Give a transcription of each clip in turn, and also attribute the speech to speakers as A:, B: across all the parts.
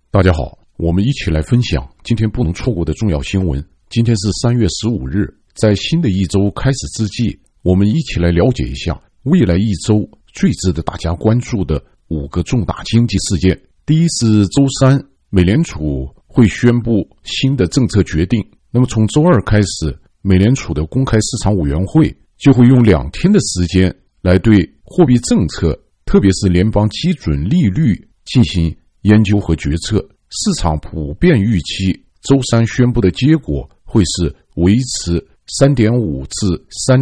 A: 大家好，我们一起来分享今天不能错过的重要新闻。今天是3月15日，在新的一周开始之际，我们一起来了解一下未来一周最值得大家关注的5个重大经济事件。第一是周三，美联储会宣布新的政策决定。那么从周二开始，美联储的公开市场委员会就会用2天的时间来对货币政策，特别是联邦基准利率进行研究和决策。市场普遍预期周三宣布的结果会是维持 3.5 至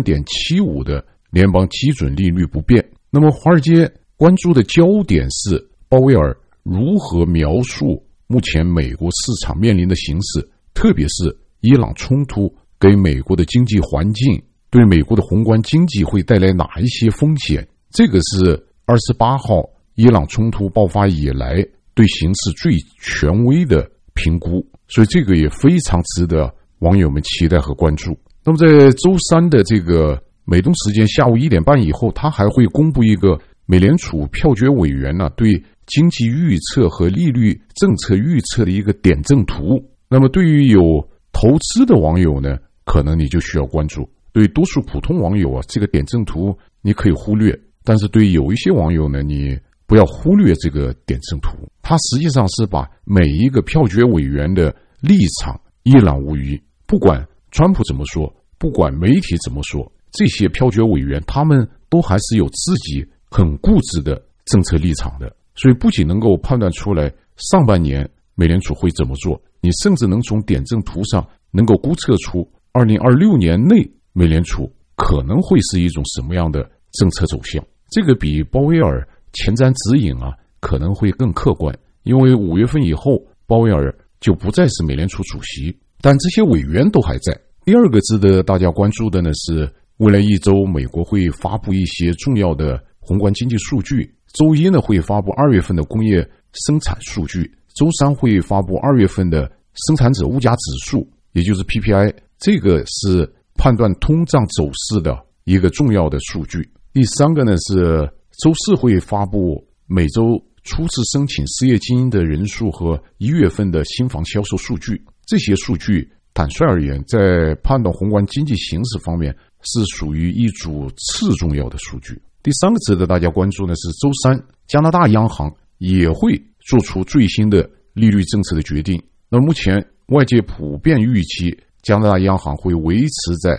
A: 3.75 的联邦基准利率不变。那么华尔街关注的焦点是鲍威尔如何描述目前美国市场面临的形势，特别是伊朗冲突给美国的经济环境，对美国的宏观经济会带来哪一些风险。这个是28号伊朗冲突爆发以来对形势最权威的评估，所以这个也非常值得网友们期待和关注。那么在周三的这个美东时间下午1点半以后，他还会公布一个美联储票决委员对经济预测和利率政策预测的一个点阵图。那么对于有投资的网友呢，可能你就需要关注。对多数普通网友这个点阵图你可以忽略，但是对有一些网友呢，你不要忽略这个点阵图，它实际上是把每一个票决委员的立场一览无余。不管川普怎么说，不管媒体怎么说，这些票决委员他们都还是有自己很固执的政策立场的。所以不仅能够判断出来上半年美联储会怎么做，你甚至能从点阵图上能够估测出2026年内美联储可能会是一种什么样的政策走向。这个比鲍威尔前瞻指引可能会更客观，因为5月份以后鲍威尔就不再是美联储主席，但这些委员都还在。第二个值得大家关注的呢是未来一周美国会发布一些重要的宏观经济数据。周一呢会发布2月份的工业生产数据，周三会发布2月份的生产者物价指数，也就是 PPI， 这个是判断通胀走势的一个重要的数据。第三个呢是周四会发布每周初次申请失业金的人数和1月份的新房销售数据。这些数据坦率而言，在判断宏观经济形势方面是属于一组次重要的数据。第三个值得大家关注的是周三加拿大央行也会做出最新的利率政策的决定。那目前外界普遍预期加拿大央行会维持在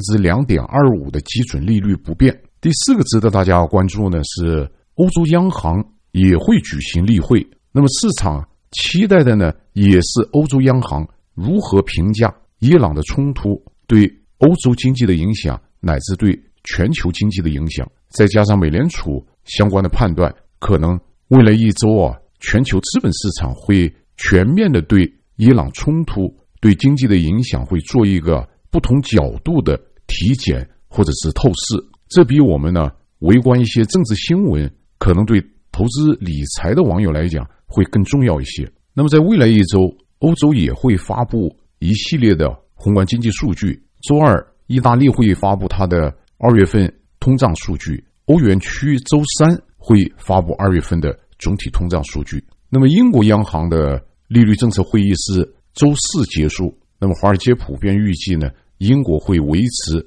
A: 2.25% 的基准利率不变。第四个值得大家关注呢是欧洲央行也会举行例会。那么市场期待的呢也是欧洲央行如何评价伊朗的冲突对欧洲经济的影响，乃至对全球经济的影响，再加上美联储相关的判断，可能未来一周全球资本市场会全面的对伊朗冲突对经济的影响会做一个不同角度的体检或者是透视。这比我们围观一些政治新闻，可能对投资理财的网友来讲会更重要一些。那么在未来一周，欧洲也会发布一系列的宏观经济数据。周二，意大利会发布它的2月份通胀数据，欧元区周三会发布2月份的总体通胀数据。那么英国央行的利率政策会议是周四结束，那么华尔街普遍预计呢，英国会维持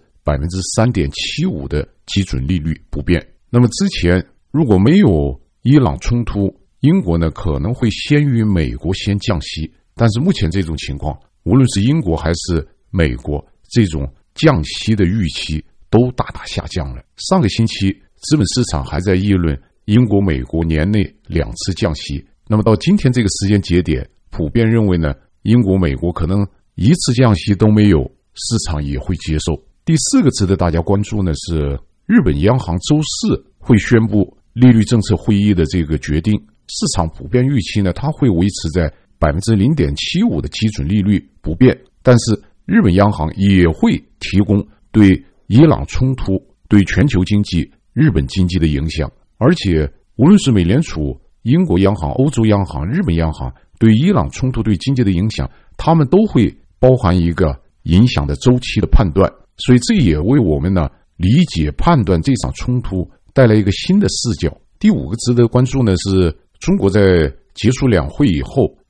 A: 3.75% 的基准利率不变。那么之前如果没有伊朗冲突，英国呢可能会先于美国先降息，但是目前这种情况，无论是英国还是美国，这种降息的预期都大大下降了。上个星期资本市场还在议论英国美国年内2次降息，那么到今天这个时间节点，普遍认为呢，英国美国可能1次降息都没有，市场也会接受。第四个值得大家关注呢是日本央行周四会宣布利率政策会议的这个决定。市场普遍预期呢，它会维持在 0.75% 的基准利率不变，但是日本央行也会提供对伊朗冲突对全球经济、日本经济的影响。而且无论是美联储、英国央行、欧洲央行、日本央行对伊朗冲突对经济的影响，他们都会包含一个影响的周期的判断。所以这也为我们理解判断这场冲突带来一个新的视角。第五个值得关注呢是中国在结束两会以后，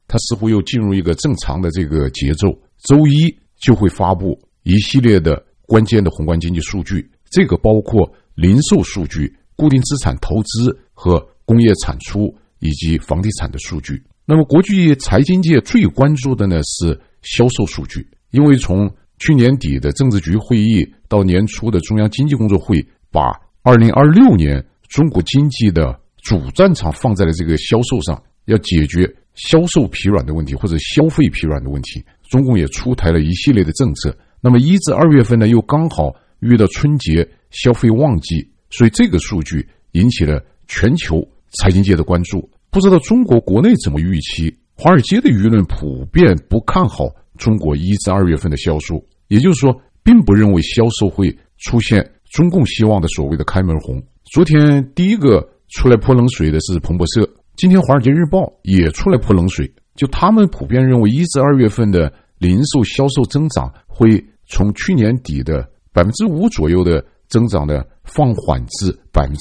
A: 它似乎又进入一个正常的这个节奏，周一就会发布一系列的关键的宏观经济数据，这个包括零售数据、固定资产投资和工业产出以及房地产的数据。那么国际财经界最关注的呢是销售数据，因为从去年底的政治局会议到年初的中央经济工作会，把2026年中国经济的主战场放在了这个销售上，要解决销售疲软的问题或者消费疲软的问题。中共也出台了一系列的政策。那么1至2月份呢，又刚好遇到春节消费旺季，所以这个数据引起了全球财经界的关注。不知道中国国内怎么预期？华尔街的舆论普遍不看好中国1至2月份的销售，也就是说，并不认为销售会出现中共希望的所谓的开门红。昨天第一个出来泼冷水的是彭博社，今天华尔街日报也出来泼冷水，就他们普遍认为1至2月份的零售销售增长会从去年底的 5% 左右的增长的放缓至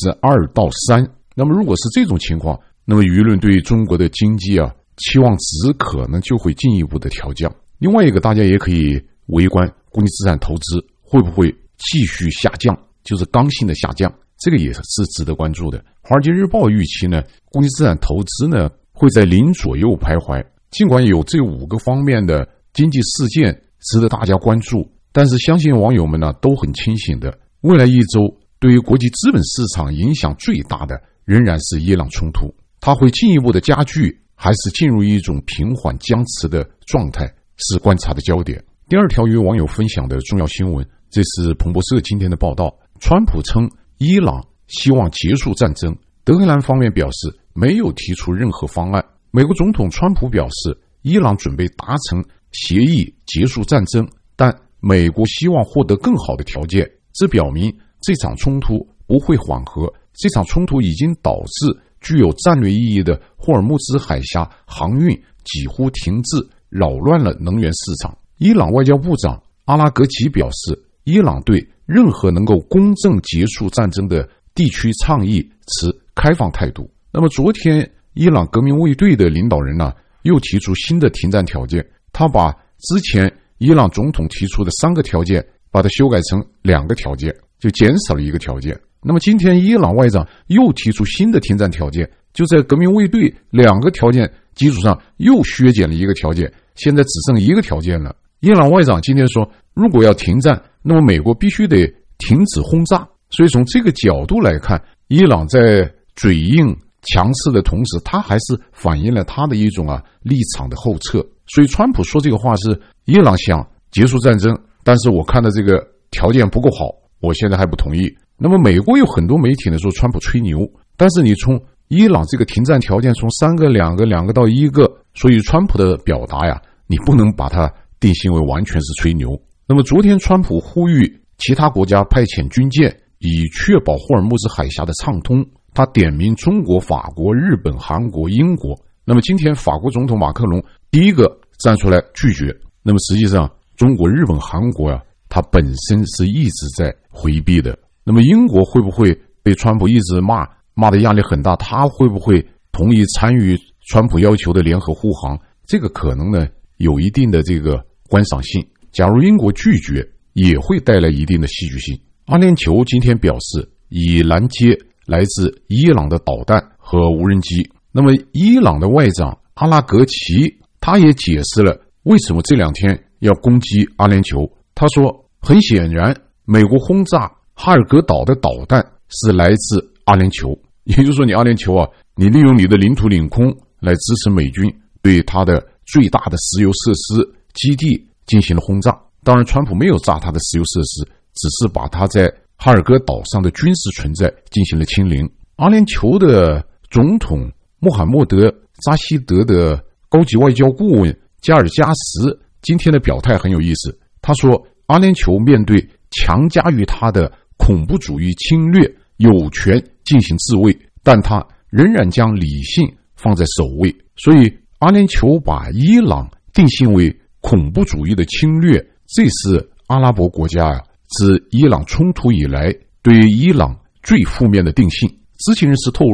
A: 2% 到 3%。 那么如果是这种情况，那么舆论对中国的经济期望值可能就会进一步的调降。另外一个大家也可以围观固定资产投资会不会继续下降，就是刚性的下降，这个也是值得关注的。华尔街日报预期呢，固定资产投资呢会在0左右徘徊。尽管有这5个方面的经济事件值得大家关注，但是相信网友们呢都很清醒的，未来一周对于国际资本市场影响最大的仍然是伊朗冲突，它会进一步的加剧还是进入一种平缓僵持的状态，是观察的焦点。第二条与网友分享的重要新闻，这是彭博社今天的报道。川普称伊朗希望结束战争，德黑兰方面表示没有提出任何方案。美国总统川普表示，伊朗准备达成协议结束战争，但美国希望获得更好的条件。这表明这场冲突不会缓和，这场冲突已经导致具有战略意义的霍尔木兹海峡航运几乎停滞，扰乱了能源市场。伊朗外交部长阿拉格齐表示，伊朗对任何能够公正结束战争的地区倡议持开放态度。那么昨天伊朗革命卫队的领导人又提出新的停战条件，他把之前伊朗总统提出的3个条件把它修改成2个条件，就减少了1个条件。那么今天伊朗外长又提出新的停战条件，就在革命卫队2个条件基础上又削减了1个条件，现在只剩1个条件了。伊朗外长今天说，如果要停战，那么美国必须得停止轰炸。所以从这个角度来看，伊朗在嘴硬强势的同时，他还是反映了他的一种立场的后撤。所以川普说这个话是伊朗想结束战争，但是我看到这个条件不够好，我现在还不同意。那么美国有很多媒体呢说川普吹牛，但是你从伊朗这个停战条件从3个2个2个到1个，所以川普的表达你不能把它定性为完全是吹牛。那么昨天川普呼吁其他国家派遣军舰，以确保霍尔木兹海峡的畅通，他点名中国、法国、日本、韩国、英国。那么今天法国总统马克龙第一个站出来拒绝。那么实际上中国、日本、韩国他本身是一直在回避的。那么英国会不会被川普一直骂的压力很大，他会不会同意参与川普要求的联合护航，这个可能呢有一定的这个观赏性。假如英国拒绝，也会带来一定的戏剧性。阿联酋今天表示已拦截来自伊朗的导弹和无人机。那么伊朗的外长阿拉格齐他也解释了为什么这2天要攻击阿联酋。他说，很显然美国轰炸哈尔戈岛的导弹是来自阿联酋，也就是说你阿联酋你利用你的领土领空来支持美军对他的最大的石油设施基地进行了轰炸。当然川普没有炸他的石油设施，只是把他在哈尔戈岛上的军事存在进行了清零。阿联酋的总统穆罕默德扎希德的高级外交顾问加尔加什今天的表态很有意思，他说阿联酋面对强加于他的恐怖主义侵略有权进行自卫，但他仍然将理性放在首位。所以阿联酋把伊朗定性为恐怖主义的侵略，这是阿拉伯国家自伊朗冲突以来对于伊朗最负面的定性。知情人士透露，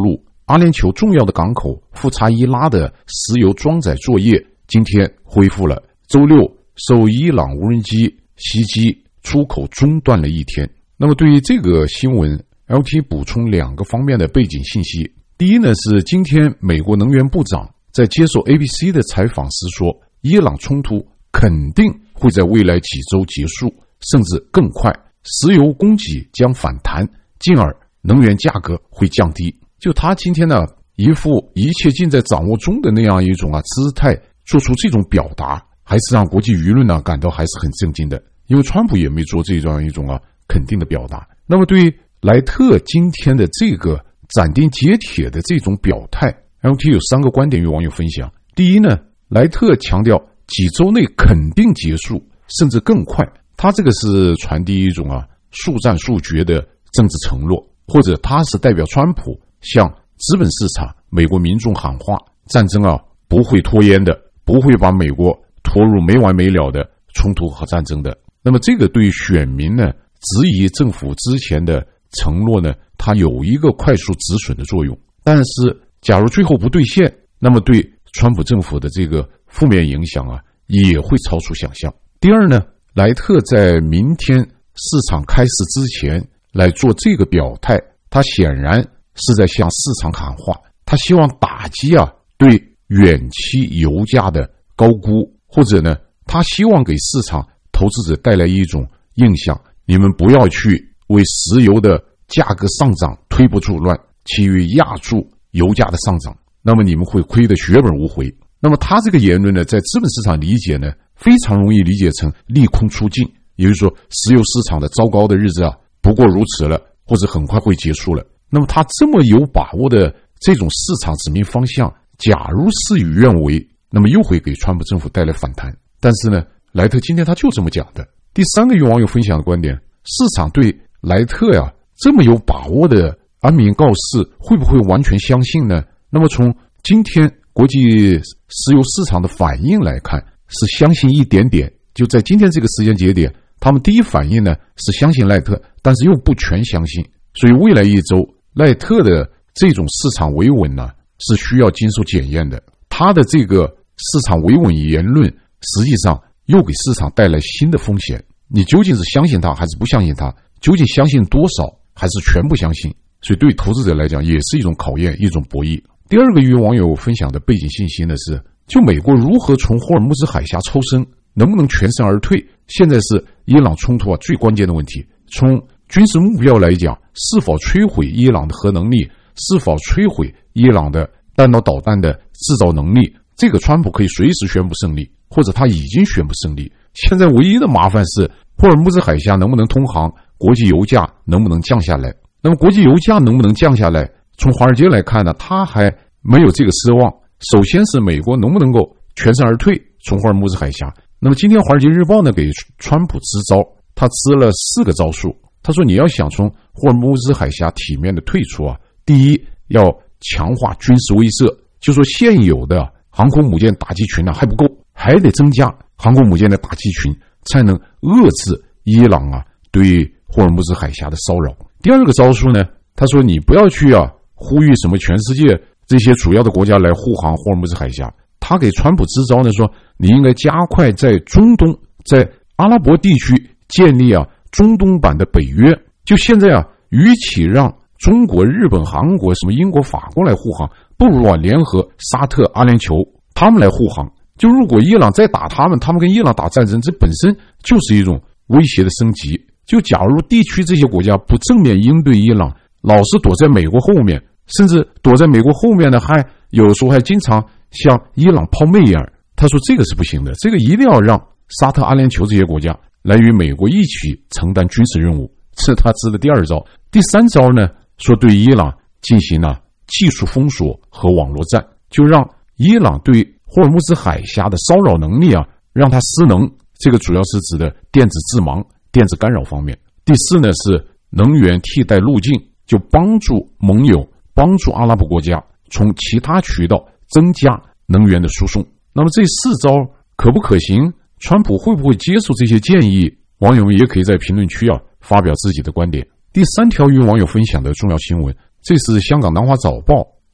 A: 阿联酋重要的港口富查伊拉的石油装载作业今天恢复了，周六受伊朗无人机袭击，出口中断了一天。那么对于这个新闻 LT 补充2个方面的背景信息。第一呢，是今天美国能源部长在接受 ABC 的采访时说，伊朗冲突肯定会在未来几周结束，甚至更快，石油供给将反弹，进而能源价格会降低。就他今天呢一副一切尽在掌握中的那样一种姿态，做出这种表达，还是让国际舆论感到还是很震惊的。因为川普也没做这样一种肯定的表达。那么对于莱特今天的这个斩钉截铁的这种表态， LT 有3个观点与网友分享。第一呢，莱特强调几周内肯定结束，甚至更快。他这个是传递一种速战速决的政治承诺，或者他是代表川普向资本市场、美国民众喊话，战争不会拖延的，不会把美国拖入没完没了的冲突和战争的。那么这个对选民呢质疑政府之前的承诺呢，它有一个快速止损的作用。但是假如最后不兑现，那么对川普政府的这个负面影响也会超出想象。第二呢，莱特在明天市场开市之前来做这个表态，他显然是在向市场喊话，他希望打击对远期油价的高估，或者呢，他希望给市场投资者带来一种印象，你们不要去为石油的价格上涨推波助澜，其余压住油价的上涨，那么你们会亏得血本无回。那么他这个言论呢，在资本市场理解呢，非常容易理解成利空出尽，也就是说石油市场的糟糕的日子不过如此了，或者很快会结束了。那么他这么有把握的这种市场指明方向，假如事与愿违，那么又会给川普政府带来反弹。但是呢，莱特今天他就这么讲的。第3个与网友分享的观点，市场对莱特这么有把握的安民告示会不会完全相信呢？那么从今天国际石油市场的反应来看，是相信一点点。就在今天这个时间节点，他们第一反应呢是相信莱特，但是又不全相信。所以未来一周莱特的这种市场维稳呢是需要经受检验的。他的这个市场维稳言论实际上又给市场带来新的风险，你究竟是相信他还是不相信他，究竟相信多少还是全部相信，所以对投资者来讲也是一种考验，一种博弈。第2个与网友分享的背景信息呢是，就美国如何从霍尔木兹海峡抽身，能不能全身而退，现在是伊朗冲突最关键的问题。从军事目标来讲，是否摧毁伊朗的核能力，是否摧毁伊朗的弹道导弹的制造能力，这个川普可以随时宣布胜利，或者他已经宣布胜利。现在唯一的麻烦是霍尔木兹海峡能不能通航，国际油价能不能降下来。那么国际油价能不能降下来，从华尔街来看呢，他还没有这个奢望。首先是美国能不能够全身而退从霍尔木兹海峡。那么今天华尔街日报呢给川普支招，他支了4个招数。他说你要想从霍尔木兹海峡体面的退出第一要强化军事威慑，就说现有的航空母舰打击群还不够，还得增加航空母舰的打击群，才能遏制伊朗对霍尔木兹海峡的骚扰。第2个招数呢，他说你不要去呼吁什么全世界这些主要的国家来护航霍尔木兹海峡，他给川普支招呢，说你应该加快在中东，在阿拉伯地区建立中东版的北约。就现在与其让中国、日本、韩国、什么英国、法国来护航，不如联合沙特、阿联酋他们来护航。就如果伊朗再打他们跟伊朗打战争，这本身就是一种威胁的升级。就假如地区这些国家不正面应对伊朗，老是躲在美国后面，甚至躲在美国后面呢，还有时候还经常向伊朗抛媚眼，他说这个是不行的，这个一定要让沙特、阿联酋这些国家来与美国一起承担军事任务，这是他支的第2招。第3招呢，说对伊朗进行技术封锁和网络战，就让伊朗对霍尔木兹海峡的骚扰能力让它失能，这个主要是指的电子致盲、电子干扰方面。第4呢是能源替代路径，就帮助盟友、帮助阿拉伯国家从其他渠道增加能源的输送。那么这4招可不可行？川普会不会接受这些建议？网友们也可以在评论区发表自己的观点。第3条与网友分享的重要新闻，这是香港南华早报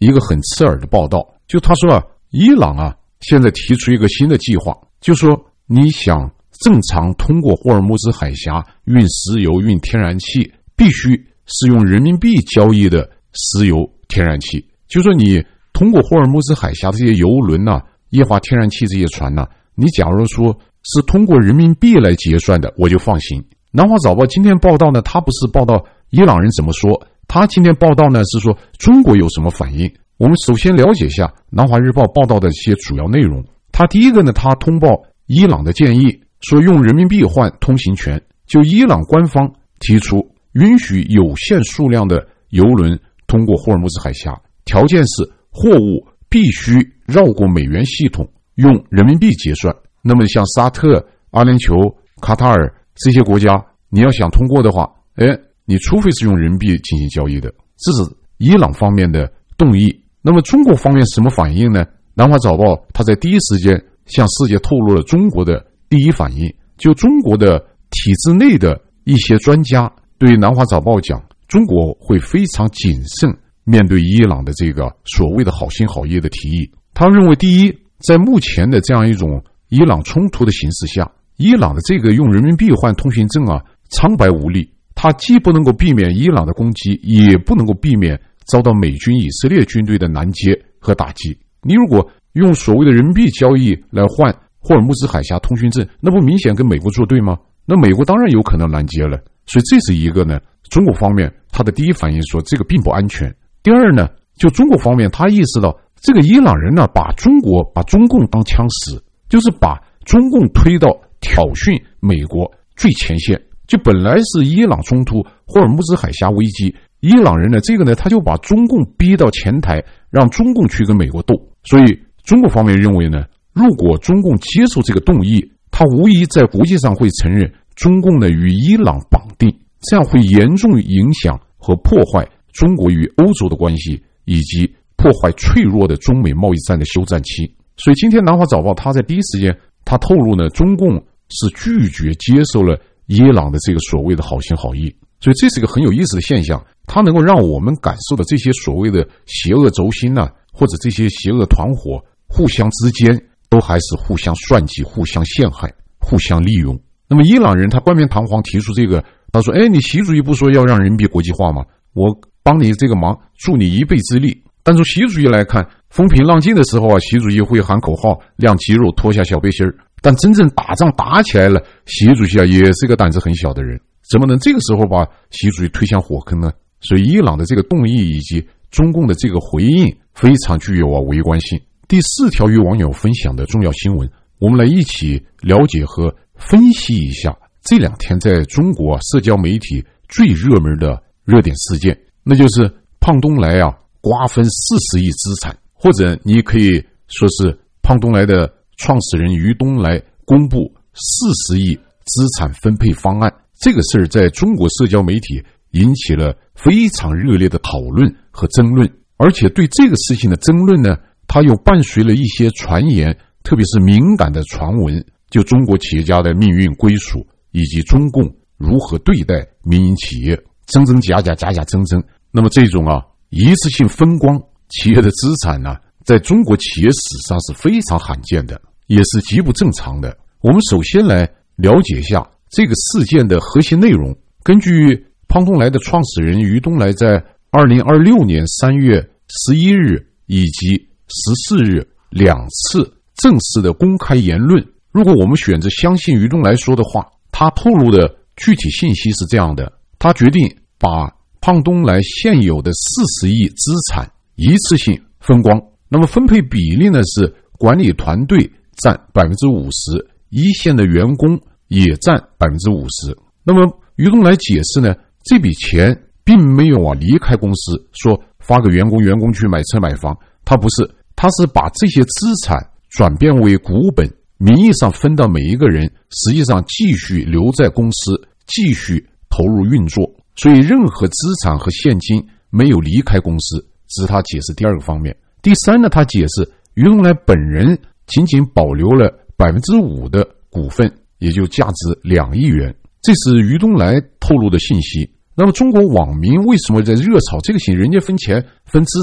A: 一个很刺耳的报道，就他说啊，伊朗啊现在提出一个新的计划，就说你想正常通过霍尔木兹海峡运石油、运天然气，必须是用人民币交易的石油、天然气。就说你通过霍尔木兹海峡这些油轮啊、液化天然气这些船啊，你假如说是通过人民币来结算的，我就放心。南华早报今天报道呢，他不是报道伊朗人怎么说，他今天报道呢是说中国有什么反应。我们首先了解一下南华日报报道的一些主要内容。他第一个呢，他通报伊朗的建议，说用人民币换通行权，就伊朗官方提出允许有限数量的油轮通过霍尔木兹海峡，条件是货物必须绕过美元系统，用人民币结算。那么像沙特、阿联酋、卡塔尔这些国家，你要想通过的话，你除非是用人民币进行交易的。这是伊朗方面的动议。那么中国方面什么反应呢？南华早报他在第一时间向世界透露了中国的第一反应，就中国的体制内的一些专家对南华早报讲，中国会非常谨慎面对伊朗的这个所谓的好心好意的提议。他认为，第一，在目前的这样一种伊朗冲突的形势下，伊朗的这个用人民币换通行证啊，苍白无力。它既不能够避免伊朗的攻击，也不能够避免遭到美军、以色列军队的拦截和打击。你如果用所谓的人民币交易来换霍尔木兹海峡通行证，那不明显跟美国作对吗？那美国当然有可能拦截了。所以这是一个呢，中国方面他的第一反应说这个并不安全。第二呢，就中国方面他意识到这个伊朗人呢，把中共当枪使，就是把中共推到挑衅美国最前线。就本来是伊朗冲突、霍尔木兹海峡危机，伊朗人呢，这个呢，他就把中共逼到前台，让中共去跟美国斗。所以中国方面认为呢，如果中共接受这个动议，他无疑在国际上会承认中共呢与伊朗绑定，这样会严重影响和破坏中国与欧洲的关系，以及破坏脆弱的中美贸易战的休战期。所以今天南华早报他在第一时间他透露呢，中共是拒绝接受了伊朗的这个所谓的好心好意。所以这是一个很有意思的现象，它能够让我们感受到这些所谓的邪恶轴心啊，或者这些邪恶团伙互相之间都还是互相算计、互相陷害、互相利用。那么伊朗人他冠冕堂皇提出这个，他说你习主席不说要让人民币国际化吗？我帮你这个忙，助你一臂之力。但从习主席来看，风平浪静的时候啊，习主席会喊口号、亮肌肉、脱下小背心儿。但真正打仗打起来了，习主席啊也是个胆子很小的人，怎么能这个时候把习主席推向火坑呢？所以伊朗的这个动议以及中共的这个回应非常具有微观性。第4条与网友分享的重要新闻，我们来一起了解和分析一下这2天在中国社交媒体最热门的热点事件，那就是胖东来啊瓜分40亿资产，或者你可以说是胖东来的创始人于东来公布40亿资产分配方案。这个事儿在中国社交媒体引起了非常热烈的讨论和争论，而且对这个事情的争论呢，它又伴随了一些传言，特别是敏感的传闻，就中国企业家的命运归属，以及中共如何对待民营企业，真真假假、假假真真。那么这种一次性分光企业的资产呢，在中国企业史上是非常罕见的，也是极不正常的。我们首先来了解一下这个事件的核心内容。根据胖东来的创始人于东来在2026年3月11日以及14日2次正式的公开言论，如果我们选择相信于东来说的话，他透露的具体信息是这样的：他决定把胖东来现有的40亿资产一次性分光，那么分配比例呢是管理团队占 50%， 一线的员工也占 50%。 那么于东来解释呢，这笔钱并没有离开公司说发给员工去买车买房，他不是，他是把这些资产转变为股本，名义上分到每一个人，实际上继续留在公司继续投入运作，所以任何资产和现金没有离开公司，这是他解释第2个方面。第3呢，他解释于东来本人仅仅保留了 5% 的股份，也就价值2亿元，这是于东来透露的信息。那么中国网民为什么在热炒这个事情？人家分钱分资产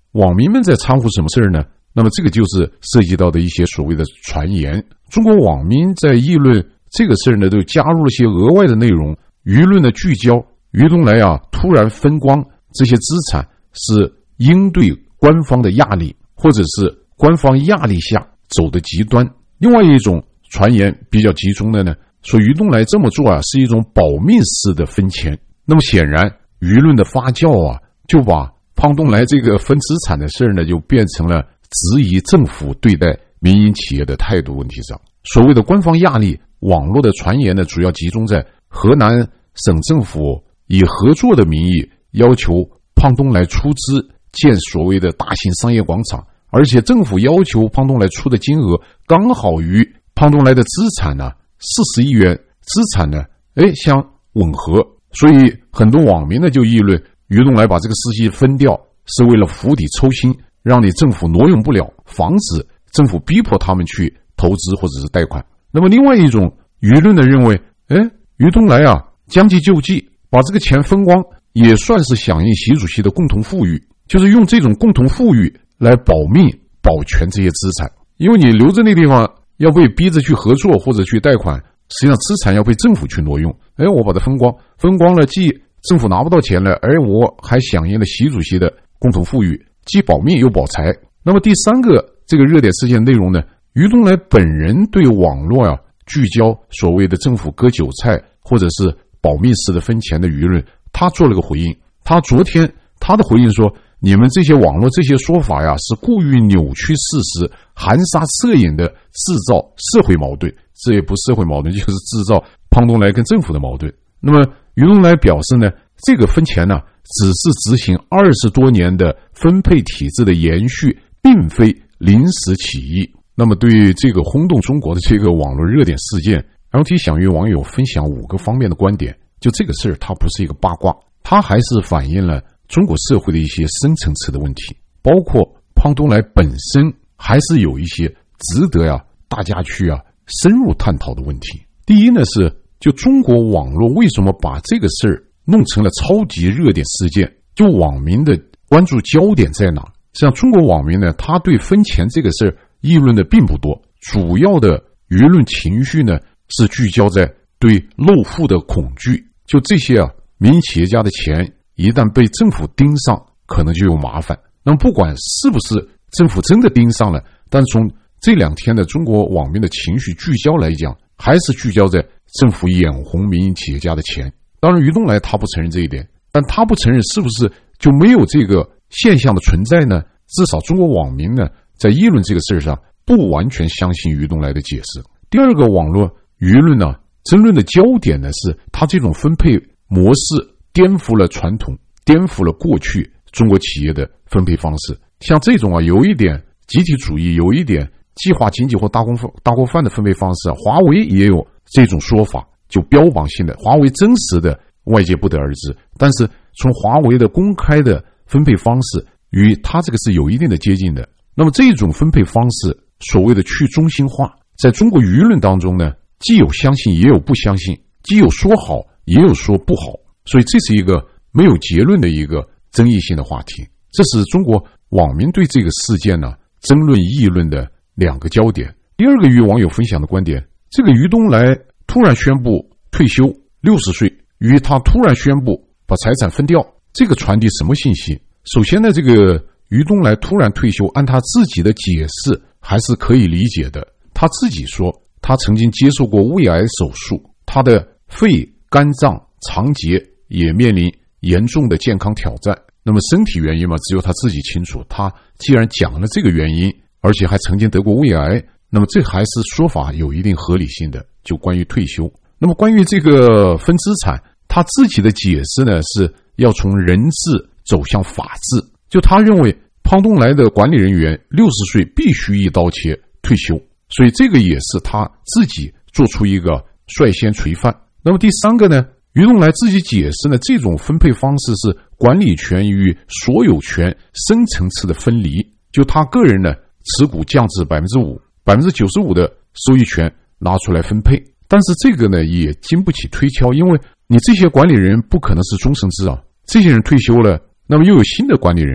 A: 网民们在掺和什么事儿呢？那么这个就是涉及到的一些所谓的传言。中国网民在议论这个事儿呢，都加入了些额外的内容，舆论的聚焦，于东来突然分光这些资产是应对官方的压力，或者是官方压力下走的极端。另外一种传言比较集中的呢，说于东来这么做是一种保命式的分钱。那么显然舆论的发酵就把胖东来这个分资产的事呢，就变成了质疑政府对待民营企业的态度问题上。所谓的官方压力，网络的传言呢，主要集中在河南省政府以合作的名义要求胖东来出资建所谓的大型商业广场，而且政府要求胖东来出的金额刚好与胖东来的资产40亿元资产相吻合。所以很多网民呢就议论，于东来把这个40亿分掉是为了釜底抽薪，让你政府挪用不了，防止政府逼迫他们去投资或者是贷款。那么另外一种舆论呢认为，于东来将计就计，把这个钱分光，也算是响应习主席的共同富裕，就是用这种共同富裕来保命保全这些资产。因为你留着那地方要被逼着去合作或者去贷款，实际上资产要被政府去挪用，我把它分光了，既政府拿不到钱了，而我还响应了习主席的共同富裕，既保命又保财。那么第三个这个热点事件内容呢，于东来本人对网络聚焦所谓的政府割韭菜或者是保命式的分钱的舆论，他做了个回应。他昨天他的回应说，你们这些网络这些说法是故意扭曲事实，含沙射影的制造社会矛盾，这也不是社会矛盾，就是制造胖东来跟政府的矛盾。那么于东来表示呢，这个分钱只是执行20多年的分配体制的延续，并非临时起意。那么对于这个轰动中国的这个网络热点事件， LT 想与网友分享5个方面的观点。就这个事儿，它不是一个八卦，它还是反映了中国社会的一些深层次的问题，包括胖东来本身还是有一些值得大家去深入探讨的问题。第一呢是，就中国网络为什么把这个事儿弄成了超级热点事件，就网民的关注焦点在哪？实际上中国网民呢，他对分钱这个事儿议论的并不多，主要的舆论情绪呢是聚焦在对漏富的恐惧。就这些民营企业家的钱一旦被政府盯上，可能就有麻烦。那么不管是不是政府真的盯上了，但是从这2天的中国网民的情绪聚焦来讲，还是聚焦在政府眼红民营企业家的钱。当然于东来他不承认这一点，但他不承认是不是就没有这个现象的存在呢？至少中国网民呢在议论这个事上不完全相信于东来的解释。第二个网络舆论争论的焦点呢是他这种分配模式颠覆了传统，颠覆了过去中国企业的分配方式。像这种有一点集体主义，有一点计划经济或大锅饭的分配方式，华为也有这种说法，就标榜性的。华为真实的外界不得而知，但是从华为的公开的分配方式与它这个是有一定的接近的。那么这种分配方式所谓的去中心化，在中国舆论当中呢，既有相信也有不相信，既有说好也有说不好，所以这是一个没有结论的一个争议性的话题。这是中国网民对这个事件争论议论的2个焦点。第二个与网友分享的观点，这个于东来突然宣布退休60岁，与他突然宣布把财产分掉，这个传递什么信息？首先呢，这个于东来突然退休，按他自己的解释还是可以理解的。他自己说他曾经接受过胃癌手术，他的肺、肝脏、肠结也面临严重的健康挑战。那么身体原因嘛，只有他自己清楚。他既然讲了这个原因，而且还曾经得过胃癌，那么这还是说法有一定合理性的，就关于退休。那么关于这个分资产，他自己的解释呢是要从人治走向法治。就他认为胖东来的管理人员60岁必须一刀切退休，所以这个也是他自己做出一个率先垂范。那么第三个呢，于东来自己解释呢，这种分配方式是管理权与所有权深层次的分离，就他个人呢持股降至 5%，95% 的收益权拿出来分配。但是这个呢也经不起推敲，因为你这些管理人不可能是终身制这些人退休了，那么又有新的管理人，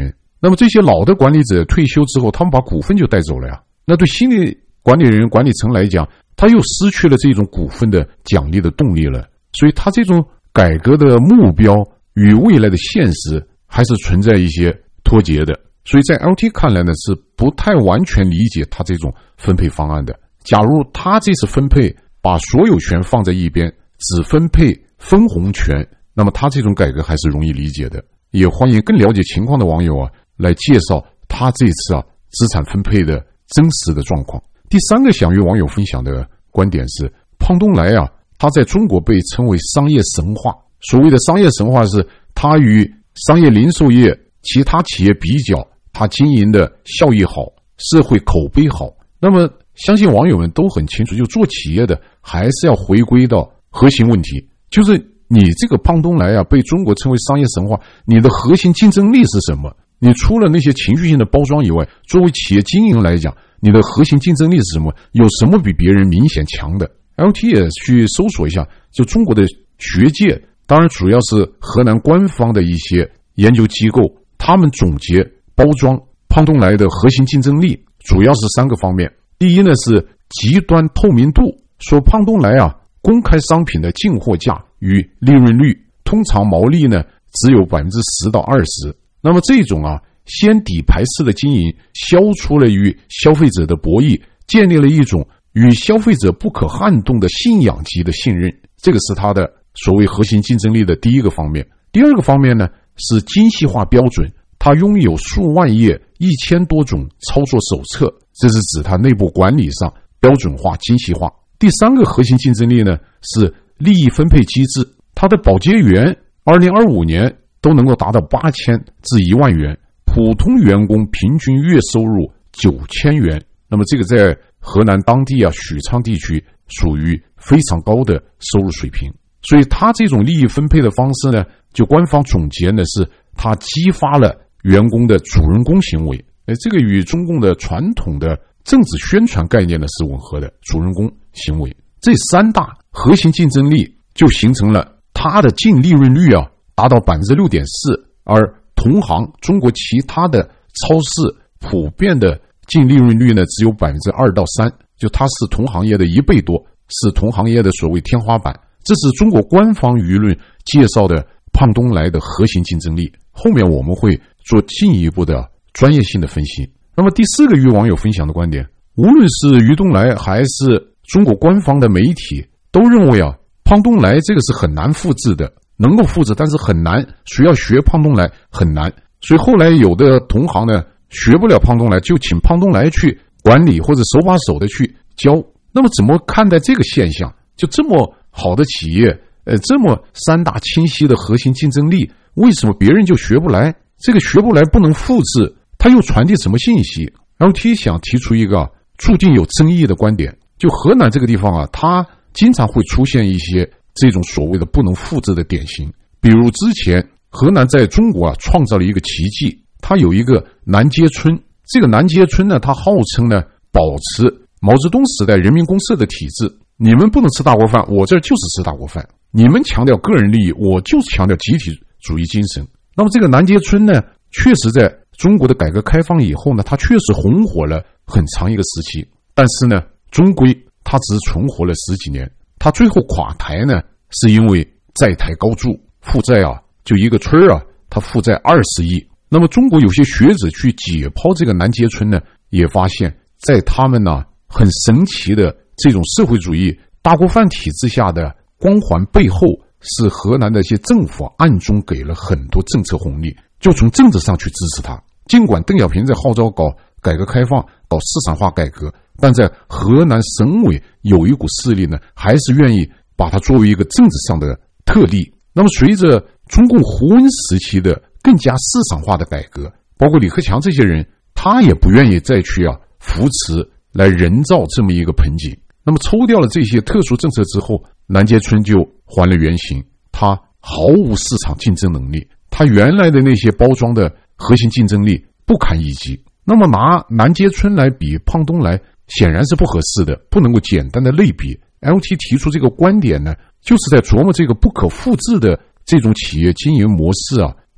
A: 那么这些老的管理者退休之后，他们把股份就带走了呀。那对新的管理人、管理层来讲，他又失去了这种股份的奖励的动力了。所以他这种改革的目标与未来的现实还是存在一些脱节的。所以在 LT 看来呢，是不太完全理解他这种分配方案的。假如他这次分配把所有权放在一边，只分配分红权，那么他这种改革还是容易理解的。也欢迎更了解情况的网友来介绍他这次资产分配的真实的状况。第三个想与网友分享的观点是，胖东来他在中国被称为商业神话。所谓的商业神话是他与商业零售业其他企业比较，他经营的效益好，社会口碑好。那么相信网友们都很清楚，就做企业的还是要回归到核心问题，就是你这个胖东来被中国称为商业神话，你的核心竞争力是什么？你除了那些情绪性的包装以外，作为企业经营来讲，你的核心竞争力是什么？有什么比别人明显强的？ LT 也去搜索一下，就中国的学界，当然主要是河南官方的一些研究机构，他们总结包装胖东来的核心竞争力主要是3个方面。第一呢是极端透明度，说胖东来公开商品的进货价与利润率，通常毛利呢只有 10%到20%。那么这种先底牌式的经营，消除了与消费者的博弈，建立了一种与消费者不可撼动的信仰级的信任，这个是他的所谓核心竞争力的第一个方面。第二个方面呢是精细化标准，他拥有数万页1000多种操作手册，这是指他内部管理上标准化精细化。第三个核心竞争力呢是利益分配机制，他的保洁员2025年都能够达到8000至1万元，普通员工平均月收入9000元。那么这个在河南当地许昌地区属于非常高的收入水平。所以他这种利益分配的方式呢，就官方总结呢是他激发了员工的主人公行为。这个与中共的传统的政治宣传概念呢是吻合的，主人公行为。这3大核心竞争力就形成了他的净利润率达到 6.4%， 而同行中国其他的超市普遍的净利润率呢只有 2%到3%， 就它是同行业的1倍多，是同行业的所谓天花板。这是中国官方舆论介绍的胖东来的核心竞争力，后面我们会做进一步的专业性的分析。那么第4个与网友分享的观点，无论是于东来还是中国官方的媒体都认为胖东来这个是很难复制的，能够复制但是很难，谁要学胖东来很难。所以后来有的同行呢学不了胖东来，就请胖东来去管理或者手把手的去教。那么怎么看待这个现象？就这么好的企业，这么3大清晰的核心竞争力，为什么别人就学不来？这个学不来不能复制，它又传递什么信息？ LT 想提出一个注定有争议的观点，就河南这个地方它经常会出现一些这种所谓的不能复制的典型。比如之前河南在中国创造了一个奇迹，它有一个南街村。这个南街村呢，它号称呢保持毛泽东时代人民公社的体制，你们不能吃大锅饭，我这就是吃大锅饭，你们强调个人利益，我就是强调集体主义精神。那么这个南街村呢，确实在中国的改革开放以后呢，它确实红火了很长一个时期，但是呢终归它只存活了10几年。它最后垮台呢，是因为债台高筑，负债就一个村它负债20亿。那么中国有些学者去解剖这个南街村呢，也发现在他们很神奇的这种社会主义大锅饭体制下的光环背后，是河南的一些政府暗中给了很多政策红利，就从政治上去支持它。尽管邓小平在号召搞改革开放，搞市场化改革，但在河南省委有一股势力呢，还是愿意把它作为一个政治上的特例。那么随着中共胡温时期的更加市场化的改革，包括李克强这些人，他也不愿意再去扶持来人造这么一个盆景。那么抽掉了这些特殊政策之后，南街村就还了原形，它毫无市场竞争能力，它原来的那些包装的核心竞争力不堪一击。那么拿南街村来比胖东来显然是不合适的，不能够简单的类比。 LT 提出这个观点呢，就是在琢磨这个不可复制的这种企业经营模式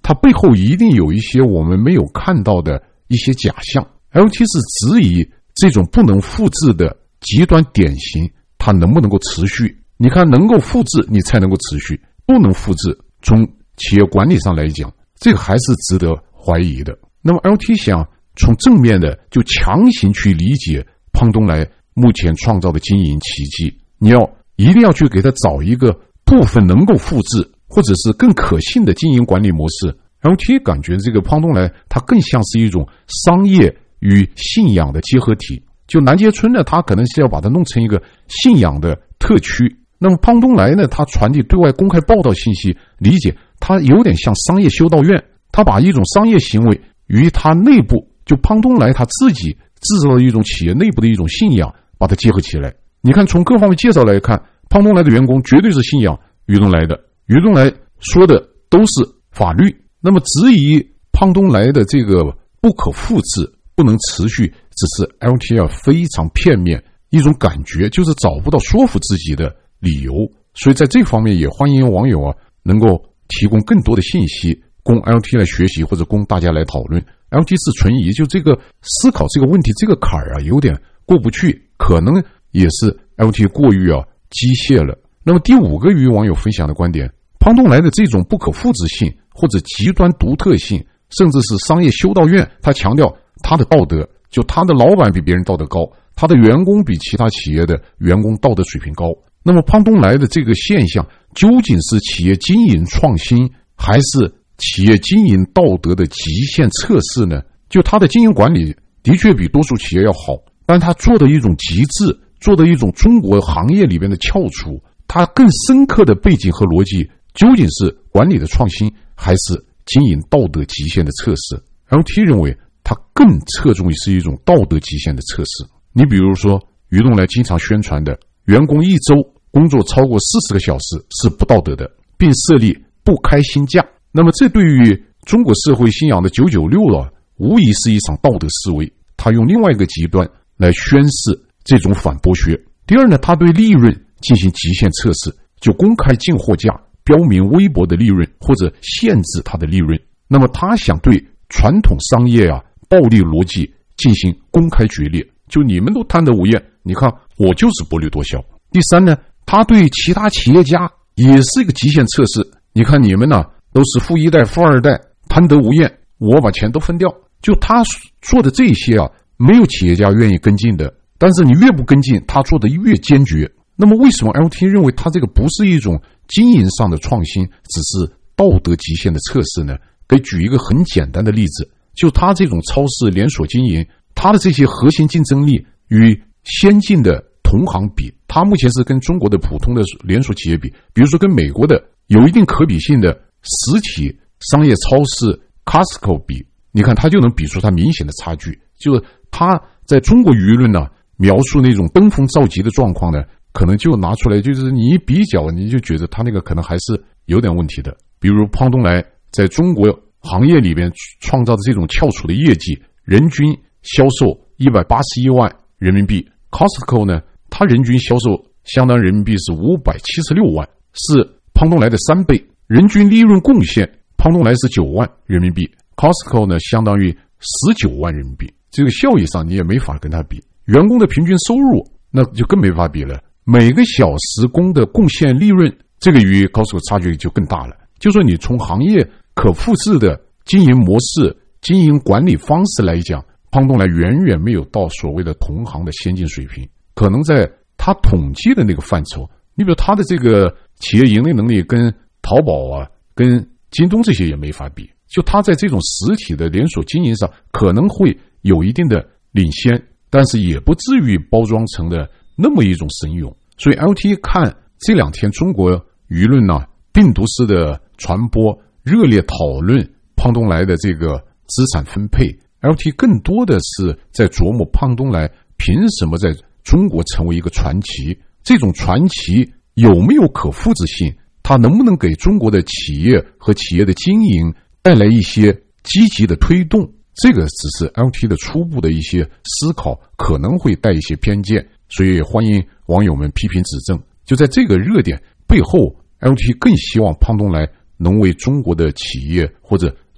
A: 它背后一定有一些我们没有看到的一些假象。 LT 是质疑这种不能复制的极端典型它能不能够持续。你看，能够复制你才能够持续，不能复制，从企业管理上来讲，这个还是值得怀疑的。那么 LT 想从正面的就强行去理解胖东来目前创造的经营奇迹，你一定要去给他找一个部分能够复制或者是更可信的经营管理模式。 LT 感觉这个胖东来它更像是一种商业与信仰的结合体，就南街村呢，它可能是要把它弄成一个信仰的特区，那么胖东来呢，它传递对外公开报道信息，理解它有点像商业修道院，它把一种商业行为与它内部就胖东来他自己制造的一种企业内部的一种信仰把它结合起来。你看从各方面介绍来看，胖东来的员工绝对是信仰于东来的，于东来说的都是法律。那么质疑胖东来的这个不可复制不能持续，只是 LTL 非常片面一种感觉，就是找不到说服自己的理由。所以在这方面也欢迎网友能够提供更多的信息供 LT 来学习或者供大家来讨论。 LT 是存疑，就这个思考这个问题这个坎儿有点过不去，可能也是 LT 过于机械了。那么第5个与网友分享的观点，胖东来的这种不可复制性或者极端独特性，甚至是商业修道院，他强调他的道德，就他的老板比别人道德高，他的员工比其他企业的员工道德水平高。那么胖东来的这个现象究竟是企业经营创新还是企业经营道德的极限测试呢？就他的经营管理的确比多数企业要好，但他做的一种极致，做的一种中国行业里边的翘楚，他更深刻的背景和逻辑究竟是管理的创新还是经营道德极限的测试。 LT 认为他更侧重于是一种道德极限的测试。你比如说于东来经常宣传的员工一周工作超过40个小时是不道德的，并设立不开心假。那么这对于中国社会信仰的996无疑是一场道德示威，他用另外一个极端来宣示这种反剥削。第二呢，他对利润进行极限测试，就公开进货价，标明微薄的利润或者限制它的利润。那么他想对传统商业暴利逻辑进行公开决裂，就你们都贪得无厌，你看我就是薄利多销。第三呢，他对其他企业家也是一个极限测试，你看你们都是富一代富二代，贪得无厌，我把钱都分掉。就他做的这些没有企业家愿意跟进的，但是你越不跟进，他做的越坚决。那么为什么 LT 认为他这个不是一种经营上的创新，只是道德极限的测试呢？给举一个很简单的例子，就他这种超市连锁经营，他的这些核心竞争力与先进的同行比，他目前是跟中国的普通的连锁企业比，比如说跟美国的有一定可比性的实体商业超市 Costco 比，你看他就能比出他明显的差距。就是他在中国舆论描述那种登峰造极的状况呢，可能就拿出来，就是你一比较，你就觉得他那个可能还是有点问题的。比如胖东来在中国行业里边创造的这种翘楚的业绩，人均销售181万人民币， Costco 呢，它人均销售相当人民币是576万，是胖东来的3倍。人均利润贡献，胖东来是9万人民币， Costco 呢相当于19万人民币。这个效益上你也没法跟他比。员工的平均收入那就更没法比了，每个小时工的贡献利润，这个与 Costco 差距就更大了。就说你从行业可复制的经营模式、经营管理方式来讲，胖东来远远没有到所谓的同行的先进水平。可能在他统计的那个范畴，你比如他的这个企业盈利能力跟淘宝跟京东这些也没法比，就他在这种实体的连锁经营上可能会有一定的领先，但是也不至于包装成的那么一种神勇。所以 LT 看这2天中国舆论病毒式的传播，热烈讨论胖东来的这个资产分配， LT 更多的是在琢磨胖东来凭什么在中国成为一个传奇，这种传奇有没有可复制性，它能不能给中国的企业和企业的经营带来一些积极的推动。这个只是 LT 的初步的一些思考，可能会带一些偏见，所以也欢迎网友们批评指正。就在这个热点背后， LT 更希望胖东来能为中国的企业或者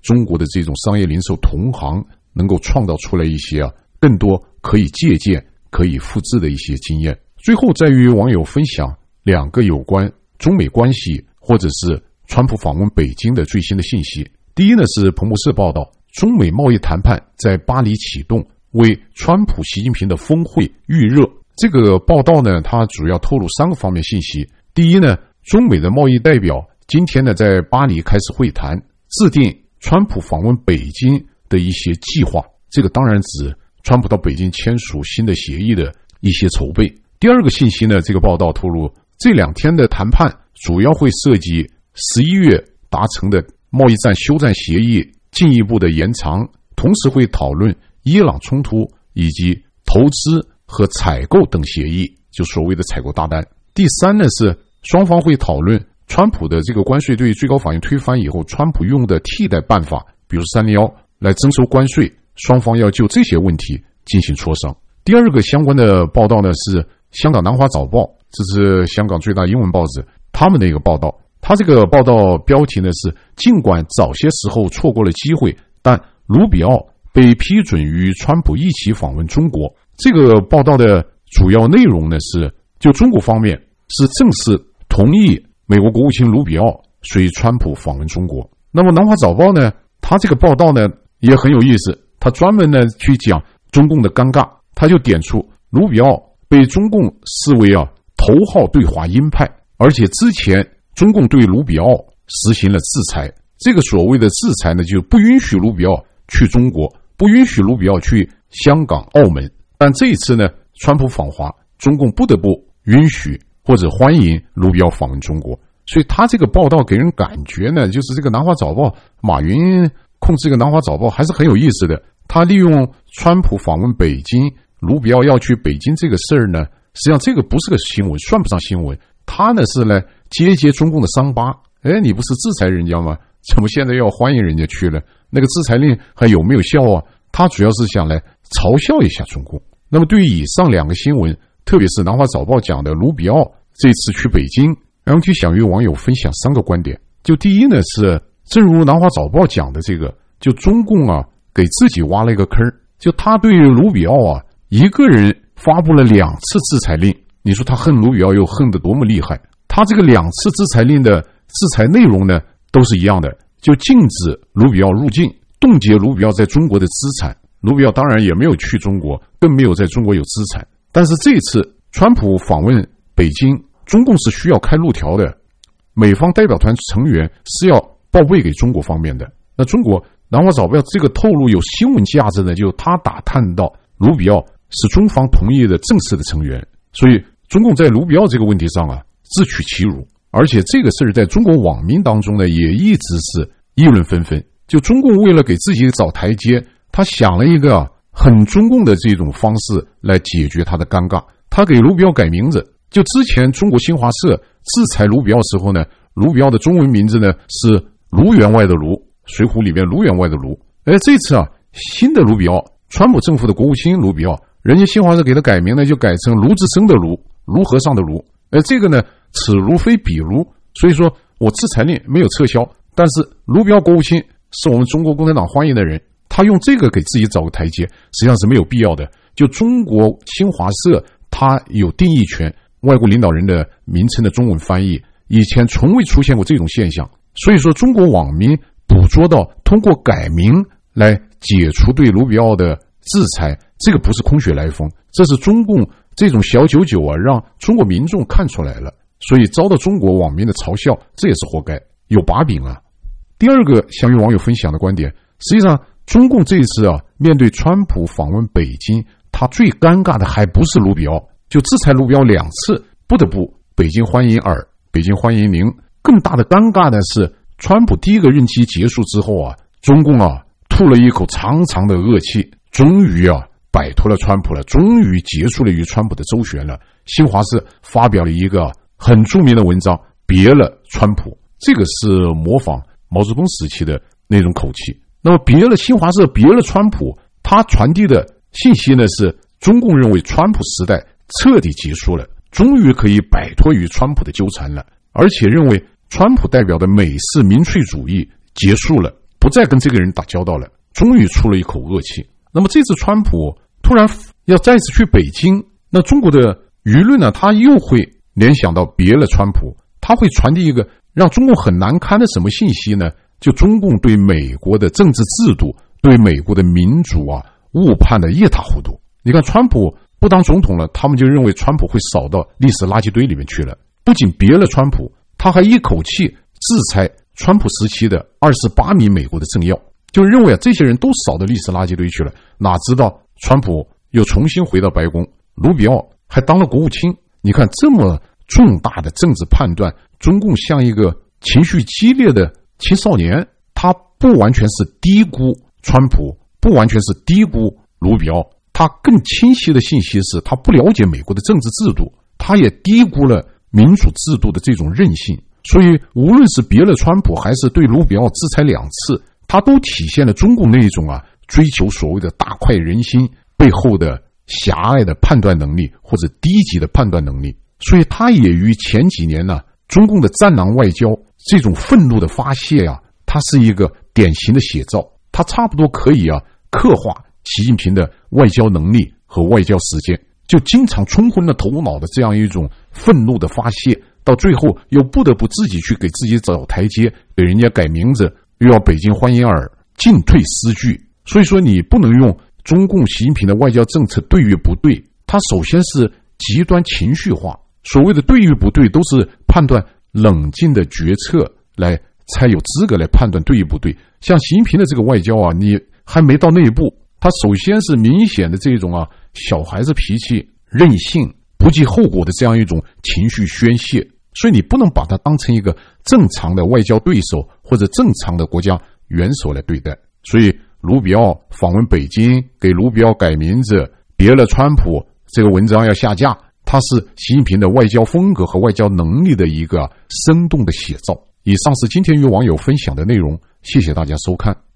A: 中国的这种商业零售同行能够创造出来一些更多可以借鉴、可以复制的一些经验。最后再与网友分享2个有关中美关系或者是川普访问北京的最新的信息。第一呢是彭博社报道，中美贸易谈判在巴黎启动，为川普习近平的峰会预热。这个报道呢，它主要透露3个方面信息。第一呢，中美的贸易代表今天呢在巴黎开始会谈，制定川普访问北京的一些计划。这个当然指川普到北京签署新的协议的一些筹备。第二个信息呢，这个报道透露，这2天的谈判主要会涉及11月达成的贸易战休战协议进一步的延长，同时会讨论伊朗冲突以及投资和采购等协议，就所谓的采购大单。第3呢是双方会讨论川普的这个关税对最高法院推翻以后川普用的替代办法，比如301来征收关税，双方要就这些问题进行磋商。第2个相关的报道呢是香港南华早报，这是香港最大英文报纸，他们的一个报道。他这个报道标题呢是，尽管早些时候错过了机会，但卢比奥被批准与川普一起访问中国。这个报道的主要内容呢是，就中国方面是正式同意美国国务卿卢比奥随川普访问中国。那么南华早报呢，他这个报道呢也很有意思，他专门呢去讲中共的尴尬，他就点出卢比奥被中共视为头号对华鹰派，而且之前中共对卢比奥实行了制裁。这个所谓的制裁呢，就不允许卢比奥去中国，不允许卢比奥去香港、澳门。但这一次呢，川普访华，中共不得不允许或者欢迎卢比奥访问中国。所以他这个报道给人感觉呢，就是这个南华早报，马云控制这个南华早报还是很有意思的。他利用川普访问北京，卢比奥要去北京这个事儿呢，实际上这个不是个新闻，算不上新闻。他呢是来揭中共的伤疤。你不是制裁人家吗？怎么现在要欢迎人家去了？那个制裁令还有没有效啊？他主要是想来嘲笑一下中共。那么对于以上2个新闻，特别是南华早报讲的卢比奥这次去北京，MT 想与网友分享3个观点。就第一呢是，正如南华早报讲的这个，就中共给自己挖了一个坑。就他对卢比奥一个人发布了2次制裁令，你说他恨卢比奥又恨得多么厉害。他这个2次制裁令的制裁内容呢都是一样的，就禁止卢比奥入境，冻结卢比奥在中国的资产。卢比奥当然也没有去中国，更没有在中国有资产。但是这次川普访问北京，中共是需要开路条的，美方代表团成员是要报备给中国方面的。那中国南华早报这个透露有新闻价值的，就他打探到卢比奥是中方同意的正式的成员，所以中共在卢比奥这个问题上自取其辱。而且这个事儿在中国网民当中呢也一直是议论纷纷。就中共为了给自己找台阶，他想了一个很中共的这种方式来解决他的尴尬。他给卢比奥改名字，就之前中国新华社制裁卢比奥时候呢，卢比奥的中文名字呢是卢员外的卢，水浒里面卢员外的卢。这次新的卢比奥，川普政府的国务卿卢比奥，人家新华社给他改名呢就改成卢志生的卢，卢和尚的卢。这个呢此卢非彼卢，所以说我制裁令没有撤销，但是卢比奥国务卿是我们中国共产党欢迎的人，他用这个给自己找个台阶，实际上是没有必要的。就中国新华社他有定义权，外国领导人的名称的中文翻译以前从未出现过这种现象。所以说中国网民捕捉到通过改名来解除对卢比奥的制裁，这个不是空穴来风，这是中共这种小九九让中国民众看出来了，所以遭到中国网民的嘲笑，这也是活该，有把柄啊。第2个想与网友分享的观点，实际上中共这一次面对川普访问北京，他最尴尬的还不是卢比奥，就制裁卢比奥2次，不得不北京欢迎尔，北京欢迎您。更大的尴尬的是，川普第1个任期结束之后中共吐了一口长长的恶气，终于摆脱了川普了，终于结束了与川普的周旋了。新华社发表了一个很著名的文章，别了川普，这个是模仿毛泽东时期的那种口气。那么别了新华社，别了川普，他传递的信息呢是中共认为川普时代彻底结束了，终于可以摆脱与川普的纠缠了，而且认为川普代表的美式民粹主义结束了， 不再跟这个人打交道了，终于出了一口恶气。那么这次川普突然要再次去北京，那中国的舆论呢，他又会联想到别了川普，他会传递一个让中共很难堪的什么信息呢？就中共对美国的政治制度、对美国的民主误判的一塌糊涂。你看川普不当总统了，他们就认为川普会扫到历史垃圾堆里面去了。不仅别了川普，他还一口气制裁川普时期的28名美国的政要，就认为这些人都扫到历史垃圾堆去了。哪知道川普又重新回到白宫，卢比奥还当了国务卿。你看这么重大的政治判断，中共像一个情绪激烈的青少年，他不完全是低估川普，不完全是低估卢比奥，他更清晰的信息是他不了解美国的政治制度，他也低估了民主制度的这种韧性。所以无论是别了川普还是对卢比奥制裁2次，他都体现了中共那种追求所谓的大快人心背后的狭隘的判断能力或者低级的判断能力。所以他也与前几年中共的战狼外交这种愤怒的发泄它是一个典型的写照。他差不多可以刻画习近平的外交能力和外交实践，就经常冲昏了头脑的这样一种愤怒的发泄，到最后又不得不自己去给自己找台阶，给人家改名字，又要北京欢迎尔，进退失据。所以说你不能用中共习近平的外交政策对与不对，他首先是极端情绪化，所谓的对与不对都是判断冷静的决策来才有资格来判断对与不对。像习近平的这个外交你还没到那一步，他首先是明显的这种小孩子脾气、任性、不计后果的这样一种情绪宣泄，所以你不能把它当成一个正常的外交对手或者正常的国家元首来对待。所以卢比奥访问北京，给卢比奥改名字，别了川普，这个文章要下架，它是习近平的外交风格和外交能力的一个生动的写照。以上是今天与网友分享的内容，谢谢大家收看。